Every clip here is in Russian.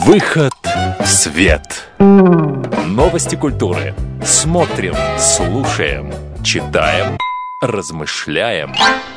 Выход в свет. Новости культуры. Смотрим, слушаем, читаем, размышляем.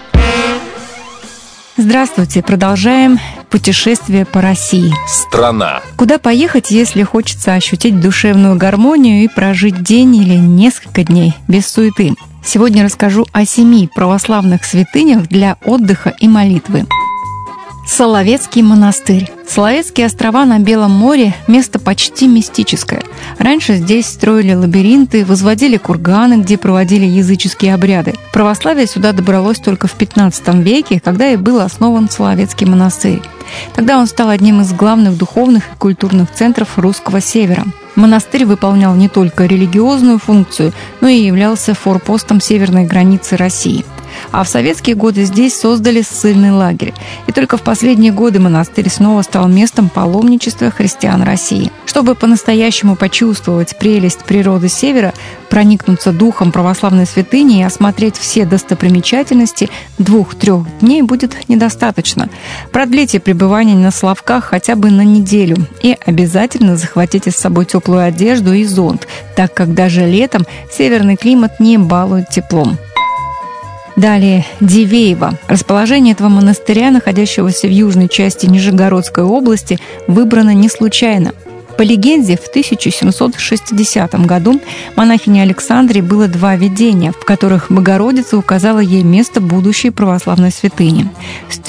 Здравствуйте, продолжаем путешествие по России. Страна. Куда поехать, если хочется ощутить душевную гармонию и прожить день или несколько дней без суеты? Сегодня расскажу о 7 православных святынях для отдыха и молитвы. Соловецкий монастырь. Соловецкие острова на Белом море – место почти мистическое. Раньше здесь строили лабиринты, возводили курганы, где проводили языческие обряды. Православие сюда добралось только в XV веке, когда и был основан Соловецкий монастырь. Тогда он стал одним из главных духовных и культурных центров русского севера. Монастырь выполнял не только религиозную функцию, но и являлся форпостом северной границы России. А в советские годы здесь создали ссыльный лагерь. И только в последние годы монастырь снова стал местом паломничества христиан России. Чтобы по-настоящему почувствовать прелесть природы Севера, проникнуться духом православной святыни и осмотреть все достопримечательности, 2-3 дней будет недостаточно. Продлите пребывание на Соловках хотя бы на неделю и обязательно захватите с собой теплую одежду и зонт, так как даже летом северный климат не балует теплом. Далее, Дивеево. Расположение этого монастыря, находящегося в южной части Нижегородской области, выбрано не случайно. По легенде, в 1760 году монахине Александре было 2 видения, в которых Богородица указала ей место будущей православной святыни. С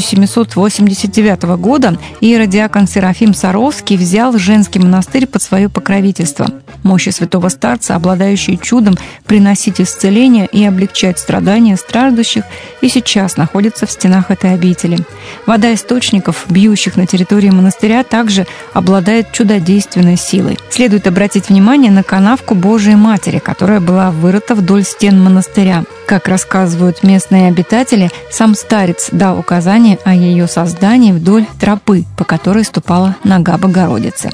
1789 года иеродиакон Серафим Саровский взял женский монастырь под свое покровительство. Мощи святого старца, обладающие чудом приносить исцеление и облегчать страдания страждущих, и сейчас находятся в стенах этой обители. Вода источников, бьющих на территории монастыря, также обладает чудодейственной силой. Следует обратить внимание на канавку Божией Матери, которая была вырыта вдоль стен монастыря. Как рассказывают местные обитатели, сам старец дал указание о ее создании вдоль тропы, по которой ступала нога Богородицы.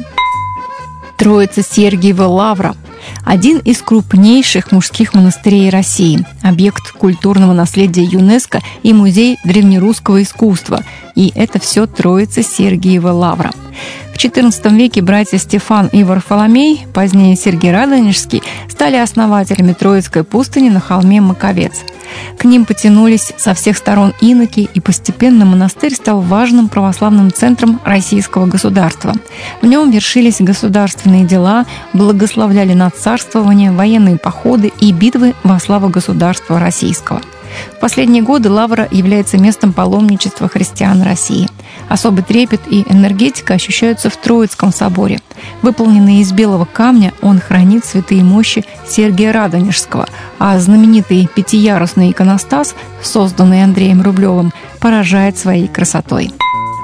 Троице-Сергиева лавра. Один из крупнейших мужских монастырей России, объект культурного наследия ЮНЕСКО и музей древнерусского искусства. И это все Троице-Сергиева лавра. В XIV веке братья Стефан и Варфоломей, позднее Сергий Радонежский, стали основателями Троицкой пустыни на холме Маковец. К ним потянулись со всех сторон иноки, и постепенно монастырь стал важным православным центром российского государства. В нем вершились государственные дела, благословляли надцарствование, военные походы и битвы во славу государства российского. В последние годы лавра является местом паломничества христиан России. Особый трепет и энергетика ощущаются в Троицком соборе. Выполненный из белого камня, он хранит святые мощи Сергия Радонежского, а знаменитый пятиярусный иконостас, созданный Андреем Рублевым, поражает своей красотой.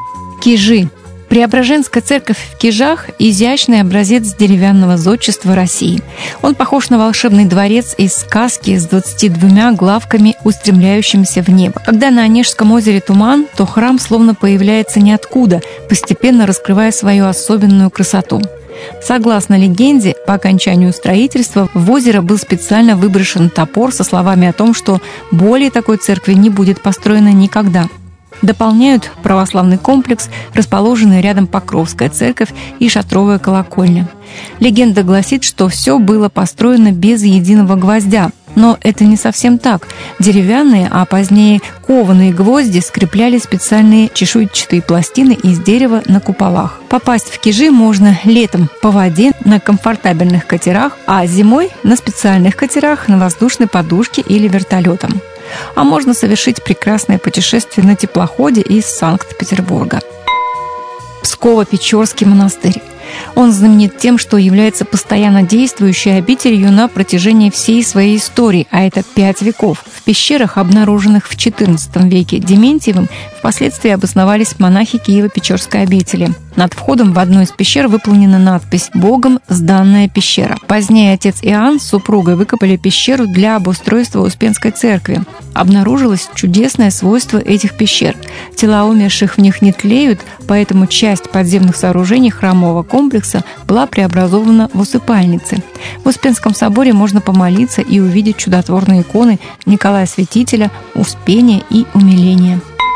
Кижи. Преображенская церковь в Кижах – изящный образец деревянного зодчества России. Он похож на волшебный дворец из сказки с 22 главками, устремляющимися в небо. Когда на Онежском озере туман, то храм словно появляется ниоткуда, постепенно раскрывая свою особенную красоту. Согласно легенде, по окончанию строительства в озеро был специально выброшен топор со словами о том, что более такой церкви не будет построено никогда. Дополняют православный комплекс, расположенный рядом Покровская церковь и шатровая колокольня. Легенда гласит, что все было построено без единого гвоздя. Но это не совсем так. Деревянные, а позднее кованые гвозди скрепляли специальные чешуйчатые пластины из дерева на куполах. Попасть в Кижи можно летом по воде на комфортабельных катерах, а зимой на специальных катерах на воздушной подушке или вертолетом. А можно совершить прекрасное путешествие на теплоходе из Санкт-Петербурга. Псково-Печорский монастырь. Он знаменит тем, что является постоянно действующей обителью на протяжении всей своей истории, а это 5 веков. В пещерах, обнаруженных в XIV веке Дементьевым, впоследствии обосновались монахи Киево-Печорской обители. Над входом в одну из пещер выполнена надпись «Богом сданная пещера». Позднее отец Иоанн с супругой выкопали пещеру для обустройства Успенской церкви. Обнаружилось чудесное свойство этих пещер. Тела умерших в них не тлеют, поэтому часть подземных сооружений храмового комплекса была преобразована в усыпальницы. В Успенском соборе можно помолиться и увидеть чудотворные иконы Николая Святителя, Успения и Умиления.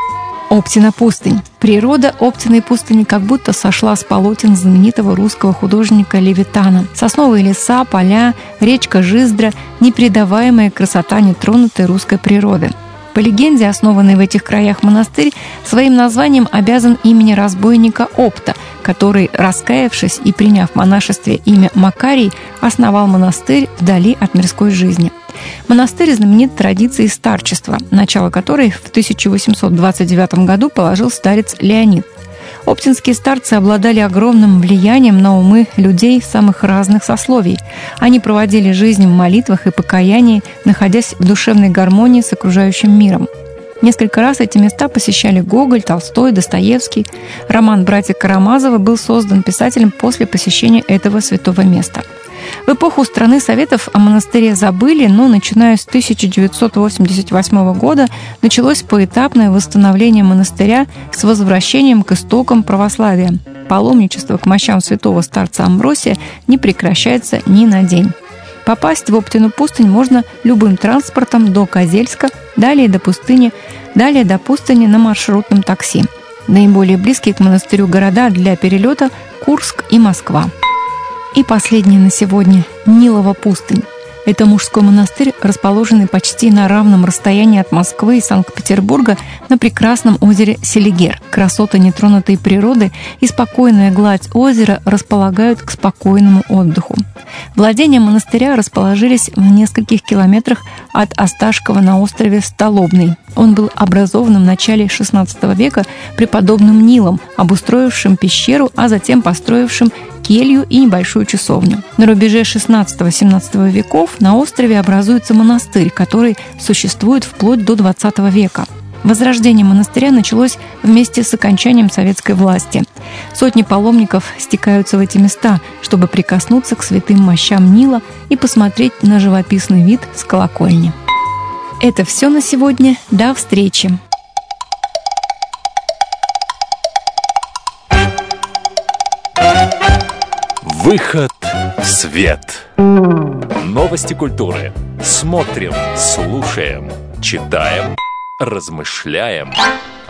Оптина пустынь. Природа Оптиной пустыни как будто сошла с полотен знаменитого русского художника Левитана. Сосновые леса, поля, речка Жиздра – непередаваемая красота нетронутой русской природы. По легенде, основанный в этих краях монастырь своим названием обязан имени разбойника Опта, который, раскаявшись и приняв в монашестве имя Макарий, основал монастырь вдали от мирской жизни. Монастырь знаменит традицией старчества, начало которой в 1829 году положил старец Леонид. Оптинские старцы обладали огромным влиянием на умы людей самых разных сословий. Они проводили жизнь в молитвах и покаянии, находясь в душевной гармонии с окружающим миром. Несколько раз эти места посещали Гоголь, Толстой, Достоевский. Роман «Братья Карамазовы» был создан писателем после посещения этого святого места. В эпоху страны Советов о монастыре забыли, но начиная с 1988 года началось поэтапное восстановление монастыря с возвращением к истокам православия. Паломничество к мощам святого старца Амвросия не прекращается ни на день. Попасть в Оптину пустынь можно любым транспортом до Козельска, далее до пустыни на маршрутном такси. Наиболее близкие к монастырю города для перелета – Курск и Москва. И последнее на сегодня – Нилова пустынь. Это мужской монастырь, расположенный почти на равном расстоянии от Москвы и Санкт-Петербурга на прекрасном озере Селигер. Красота нетронутой природы и спокойная гладь озера располагают к спокойному отдыху. Владения монастыря расположились в нескольких километрах от Осташкова на острове Столобный. Он был образован в начале XVI века преподобным Нилом, обустроившим пещеру, а затем построившим келью и небольшую часовню. На рубеже XVI-XVII веков на острове образуется монастырь, который существует вплоть до XX века. Возрождение монастыря началось вместе с окончанием советской власти. Сотни паломников стекаются в эти места, чтобы прикоснуться к святым мощам Нила и посмотреть на живописный вид с колокольни. Это все на сегодня. До встречи! Выход в свет. Новости культуры. Смотрим, слушаем, читаем, размышляем.